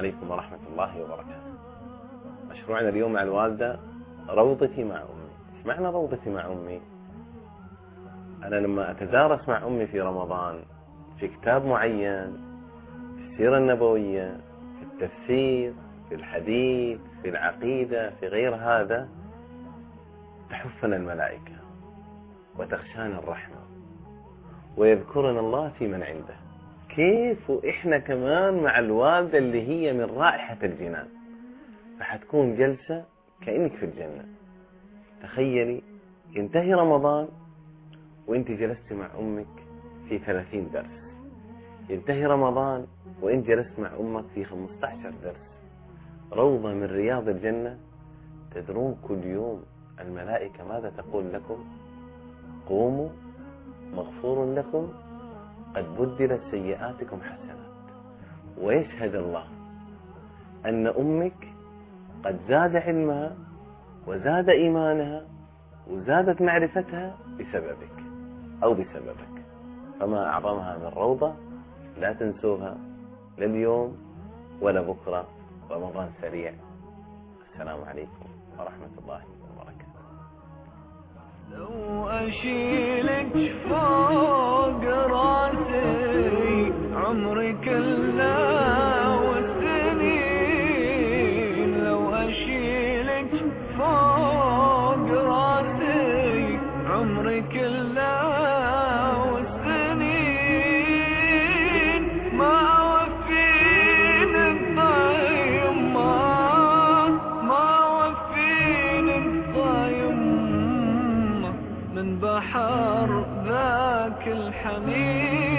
عليكم ورحمة الله وبركاته. مشروعنا اليوم مع الوالدة روضتي مع أمي. إيش معنى روضتي مع أمي؟ أنا لما أتدارس مع أمي في رمضان في كتاب معين، في السيرة النبوية، في التفسير، في الحديث، في العقيدة، في غير هذا، تحفنا الملائكة وتخشانا الرحمة ويذكرنا الله في من عنده. كيف وإحنا كمان مع الوالدة اللي هي من رائحة الجنان، فحتكون جلسة كأنك في الجنة. تخيلي ينتهي رمضان وانت جلست مع أمك في 30 درس، ينتهي رمضان وانت جلست مع أمك في 15 درس، روضة من رياض الجنة. تدرون كل يوم الملائكة ماذا تقول لكم؟ قوموا مغفور لكم قد بدلت سيئاتكم حسنات. ويشهد الله أن أمك قد زاد علمها وزاد إيمانها وزادت معرفتها بسببك أو بسببك. فما أعظمها من روضة، لا تنسوها لا اليوم ولا بكرة. رمضان سريع. السلام عليكم ورحمة الله وبركاته. لو أشيلك فوق راسي عمري كله والسنين، لو أشيلك فوق راسي عمري كله والسنين، ما وفيني الطيب ما وفيني الطيب من بحر ذاك الحنين.